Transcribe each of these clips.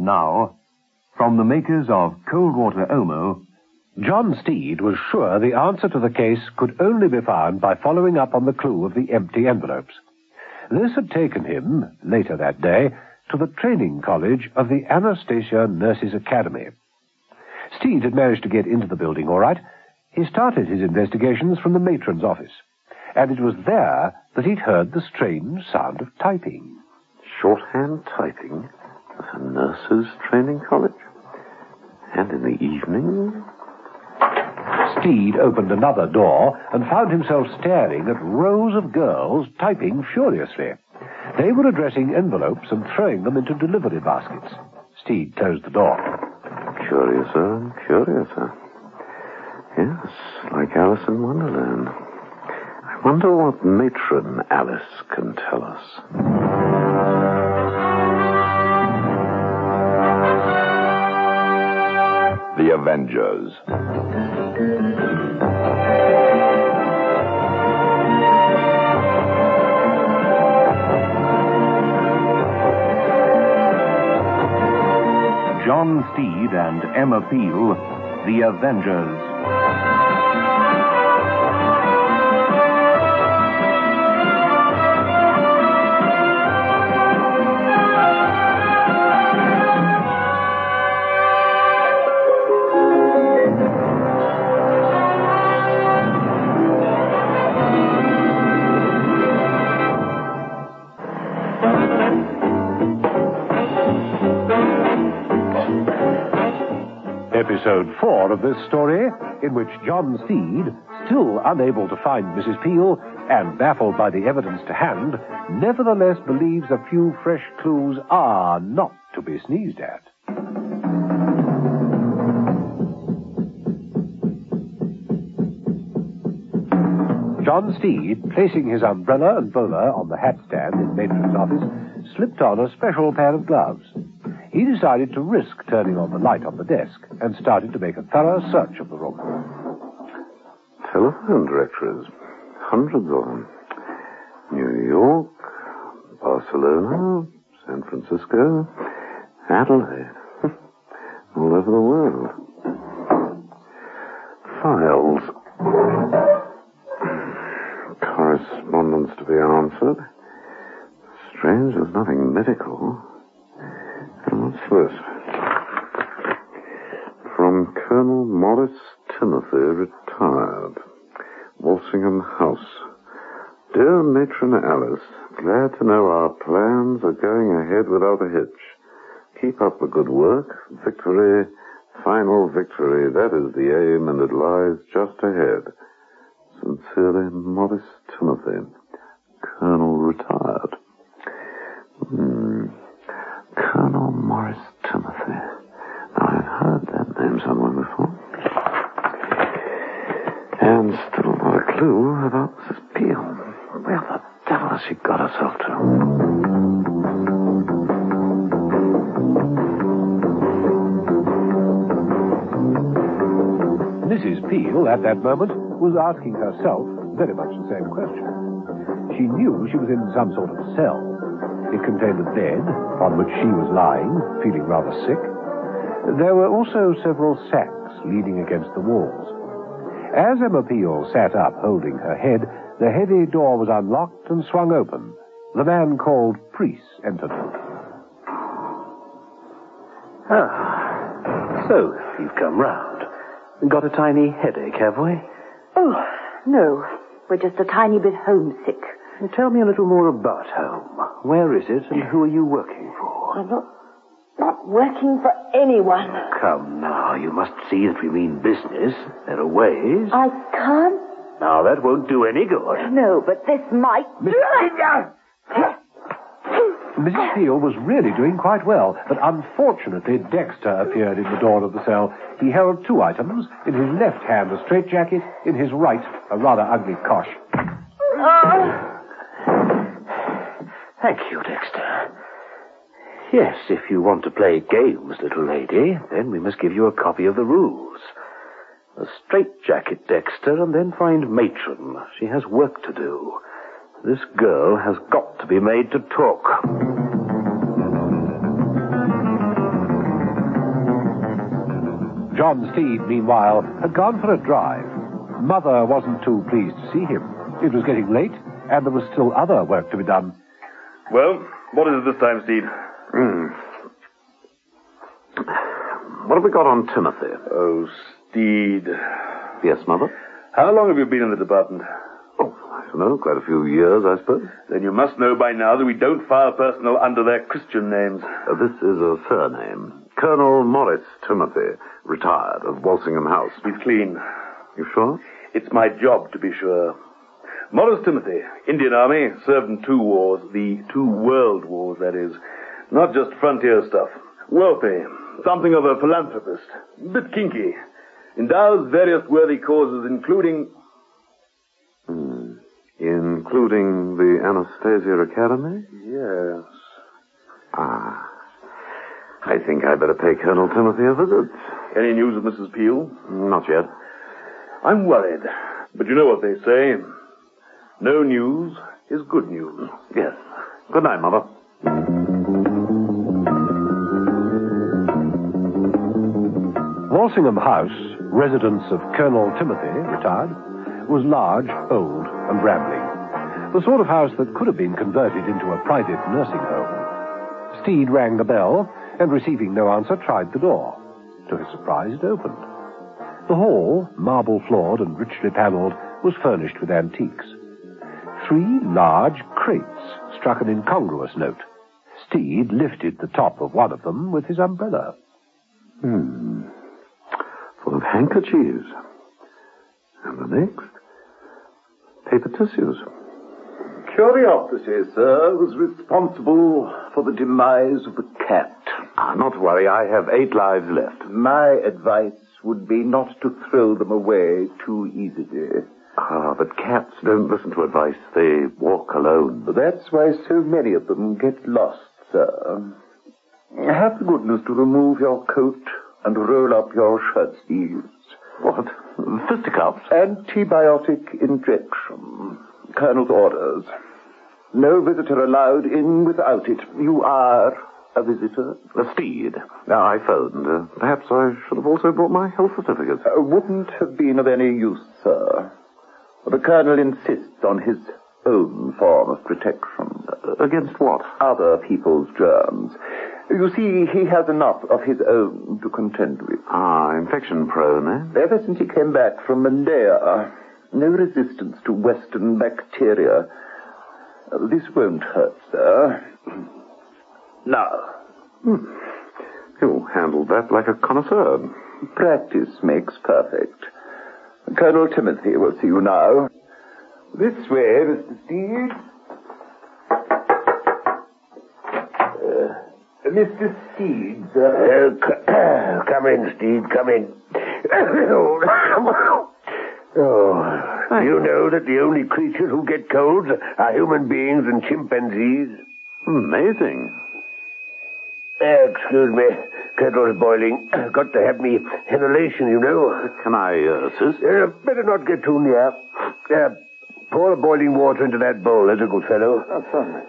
now, from the makers of Cold Water Omo, John Steed was sure the answer to the case could only be found by following up on the clue of the empty envelopes. This had taken him, later that day, to the training college of the Anastasia Nurses Academy. Steed had managed to get into the building all right. He started his investigations from the matron's office, and it was there that he'd heard the strange sound of typing. Shorthand typing at a nurses' training college? And in the evening? Steed opened another door and found himself staring at rows of girls typing furiously. They were addressing envelopes and throwing them into delivery baskets. Steed closed the door. Curiouser and curiouser. Yes, like Alice in Wonderland. I wonder what matron Alice can tell us. The Avengers. John Steed and Emma Peel, The Avengers. Episode 4 of this story, in which John Steed, still unable to find Mrs. Peel and baffled by the evidence to hand, nevertheless believes a few fresh clues are not to be sneezed at. John Steed, placing his umbrella and bowler on the hat stand in Matron's office, slipped on a special pair of gloves. He decided to risk turning on the light on the desk and started to make a thorough search of the room. Telephone directories. Hundreds of them. New York, Barcelona, San Francisco, Adelaide. All over the world. Files. Correspondence to be answered. Strange, there's nothing medical. And what's this? From Colonel Morris Timothy, retired. Walsingham House. Dear Matron Alice, glad to know our plans are going ahead without a hitch. Keep up the good work. Victory, final victory. That is the aim, and it lies just ahead. Sincerely, Morris Timothy. Colonel retired. Colonel Morris Timothy. Now, I've heard that name somewhere before. And still not a clue about Mrs. Peel. Where the devil has she got herself to? Mrs. Peel, at that moment, was asking herself very much the same question. She knew she was in some sort of cell. It contained a bed on which she was lying, feeling rather sick. There were also several sacks leaning against the walls. As Emma Peel sat up, holding her head, the heavy door was unlocked and swung open. The man called Priest entered. So you've come round. Got a tiny headache, have we? Oh, no. We're just a tiny bit homesick. Tell me a little more about home. Where is it, and who are you working for? I'm not working for anyone. Come now, you must see that we mean business. There are ways. I can't. Now, that won't do any good. No, but this might. Mrs. Peel was really doing quite well, but unfortunately Dexter appeared in the door of the cell. He held two items. In his left hand, a straitjacket. In his right, a rather ugly cosh. Thank you, Dexter. Yes, if you want to play games, little lady, then we must give you a copy of the rules. A straitjacket, Dexter, and then find Matron. She has work to do. This girl has got to be made to talk. John Steed, meanwhile, had gone for a drive. Mother wasn't too pleased to see him. It was getting late, and there was still other work to be done. Well, what is it this time, Steed? What have we got on Timothy? Oh, Steed. Yes, Mother? How long have you been in the department? Oh, I don't know, quite a few years, I suppose. Then you must know by now that we don't fire personnel under their Christian names. This is a surname. Colonel Morris Timothy, retired, of Walsingham House. He's clean. You sure? It's my job to be sure. Morris Timothy, Indian Army, served in 2 wars, the 2 world wars, that is. Not just frontier stuff. Wealthy, something of a philanthropist, a bit kinky. Endows various worthy causes, including... Including the Anastasia Academy? Yes. I think I'd better pay Colonel Timothy a visit. Any news of Mrs. Peel? Not yet. I'm worried. But you know what they say. No news is good news. Yes. Good night, Mother. Walsingham House, residence of Colonel Timothy, retired, was large, old, and rambling. The sort of house that could have been converted into a private nursing home. Steed rang the bell, and receiving no answer, tried the door. To his surprise, it opened. The hall, marble-floored and richly panelled, was furnished with antiques. 3 large crates struck an incongruous note. Steed lifted the top of one of them with his umbrella. Full of handkerchiefs. And the next? Paper tissues. Curiosity, sir, was responsible for the demise of the cat. Not to worry, I have 8 lives left. My advice would be not to throw them away too easily. But cats don't listen to advice. They walk alone. That's why so many of them get lost, sir. Have the goodness to remove your coat and roll up your shirt sleeves. What? Fisticuffs? Antibiotic injection. Colonel's orders. No visitor allowed in without it. You are a visitor? Steed. I phoned. Perhaps I should have also brought my health certificate. Wouldn't have been of any use, sir. The Colonel insists on his own form of protection. Against what? Other people's germs. You see, he has enough of his own to contend with. Infection-prone, eh? Ever since he came back from Malaya, no resistance to Western bacteria. This won't hurt, sir. Now. You handled that like a connoisseur. Practice makes perfect. Colonel Timothy will see you now. This way, Mr. Steed. Mr. Steed, sir. Come in, Steed, come in. You know that the only creatures who get colds are human beings and chimpanzees? Amazing. Excuse me, kettle's boiling. Got to have me inhalation, you know. Can I assist? Better not get too near. Pour the boiling water into that bowl, there's a good fellow. Oh, sorry.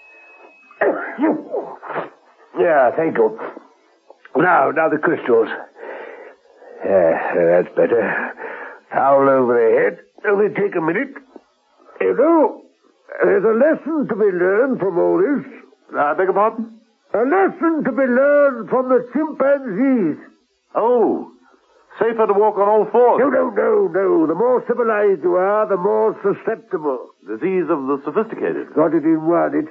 Yeah, thank you. Now the crystals. That's better. Towel over the head. Only take a minute. You know, there's a lesson to be learned from all this. I beg your pardon? A lesson to be learned from the chimpanzees. Oh, safer to walk on all fours. No. The more civilized you are, the more susceptible. Disease of the sophisticated. Got it in one.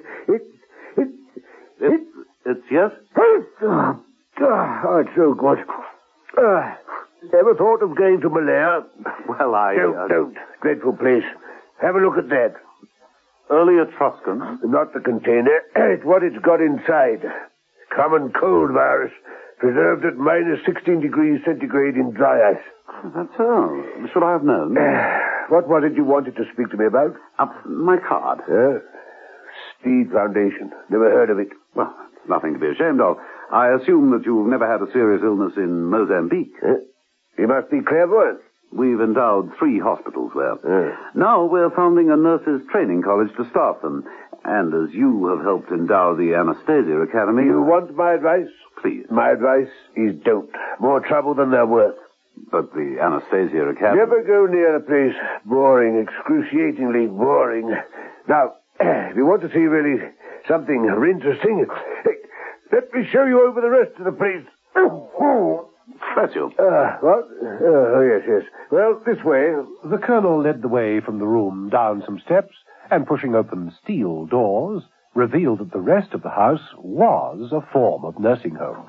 It's yes? Oh, it's so good. Ever thought of going to Malaya? Well, Don't. Dreadful place. Have a look at that. Early Etruscan? Not the container. It's what it's got inside. Common cold virus. Preserved at minus 16 degrees centigrade in dry ice. That's so. Should I have known? What was it you wanted to speak to me about? My card. Steed Foundation. Never heard of it. Well, nothing to be ashamed of. I assume that you've never had a serious illness in Mozambique. You must be clairvoyant. We've endowed 3 hospitals there. Now we're founding a nurses' training college to staff them. And as you have helped endow the Anastasia Academy... You want my advice? Please. My advice is don't. More trouble than they're worth. But the Anastasia Academy... Never go near a place. Boring, excruciatingly boring. Now, if you want to see really something interesting, let me show you over the rest of the place. Bless you. What? Yes. Well, this way. The colonel led the way from the room down some steps, and pushing open steel doors, revealed that the rest of the house was a form of nursing home.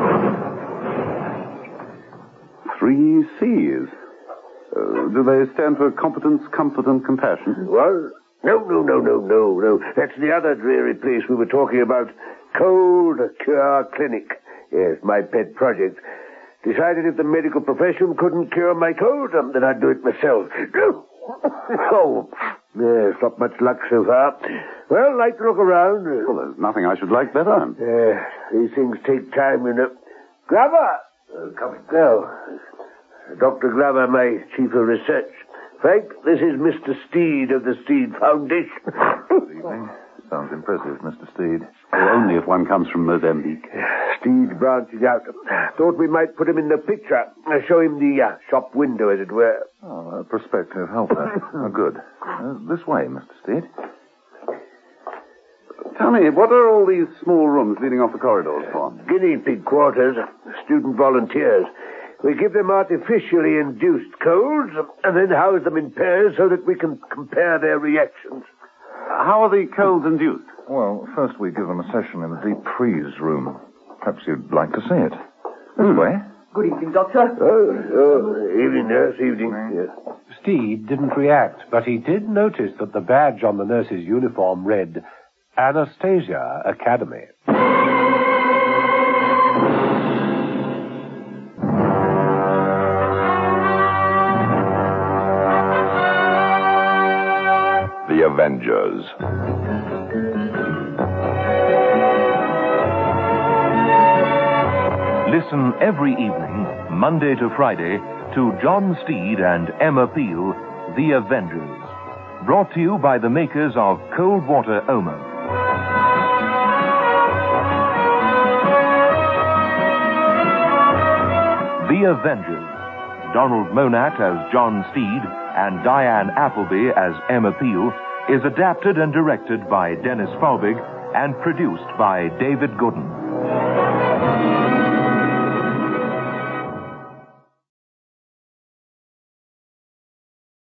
3 C's. Do they stand for competence, comfort, and compassion? What? No. That's the other dreary place we were talking about. Cold Cure Clinic. Yes, my pet project. Decided if the medical profession couldn't cure my cold, then I'd do it myself. Oh, yes, not much luck so far. Well, like to look around. Well, there's nothing I should like better. These things take time, you know. Glover! Coming. No. Dr. Glover, my chief of research. Frank, this is Mr. Steed of the Steed Foundation. Good evening. Sounds impressive, Mr. Steed. Only if one comes from Mozambique. Steed branching out. Thought we might put him in the picture. Show him the shop window, as it were. Oh, a prospective helper. Good. This way, Mr. Steed. Tell me, what are all these small rooms leading off the corridors for? Guinea pig quarters. Student volunteers. We give them artificially induced colds and then house them in pairs so that we can compare their reactions. How are the colds induced? Well, first we give them a session in the deep freeze room. Perhaps you'd like to see it. This way. Good evening, Doctor. Evening, nurse, evening. Yes. Steed didn't react, but he did notice that the badge on the nurse's uniform read Anastasia Academy. The Avengers. Listen every evening, Monday to Friday, to John Steed and Emma Peel, The Avengers. Brought to you by the makers of Cold Water Omo. The Avengers. Donald Monat as John Steed and Diane Appleby as Emma Peel is adapted and directed by Dennis Falbig and produced by David Gooden.